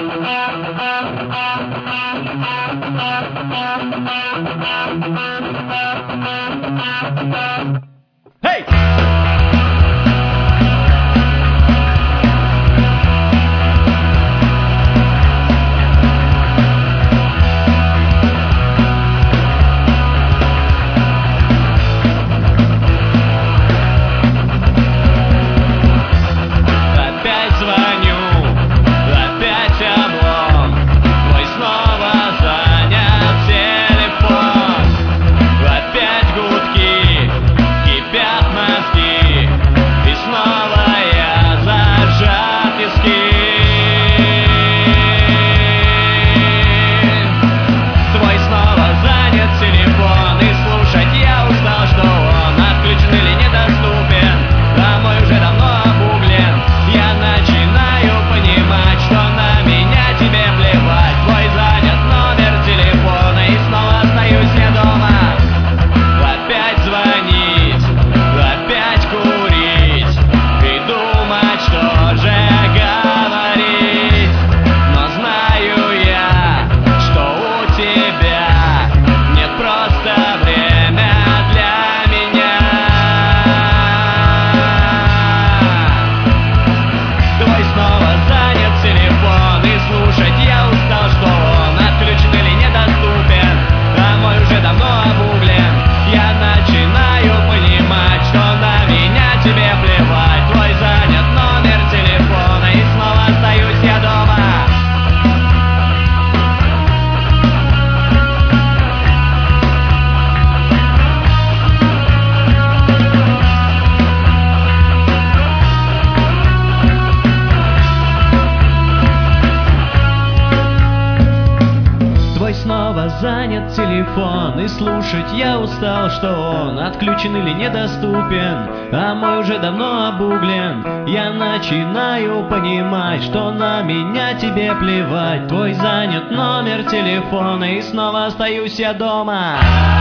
Hey! Опять звоню, опять облом, твой снова занят телефон. Опять гудки, кипят мозги, и снова я зажат тиски. Твой снова занят телефон, и слушать я устал, что он отключен или недоступен, а мой уже давно обуглен. Я начинаю понимать, что на меня тебе плевать. Твой занят номер телефона, и снова остаюсь я дома. Опять звонить, опять курить и думать, что же говорить. Но знаю я, что у тебя нет просто время для меня. Твой снова занят телефон, и слушать я устал, что он отключен или недоступен, а мой уже давно обуглен. Я начинаю понимать, что на меня тебе плевать. Твой занят номер телефона, и снова остаюсь я дома. Твой снова занят телефон, и слушать я устал, что он отключен или недоступен, а мой уже давно обуглен. Я начинаю понимать, что на меня тебе плевать. Твой занят номер телефона, и снова остаюсь я дома.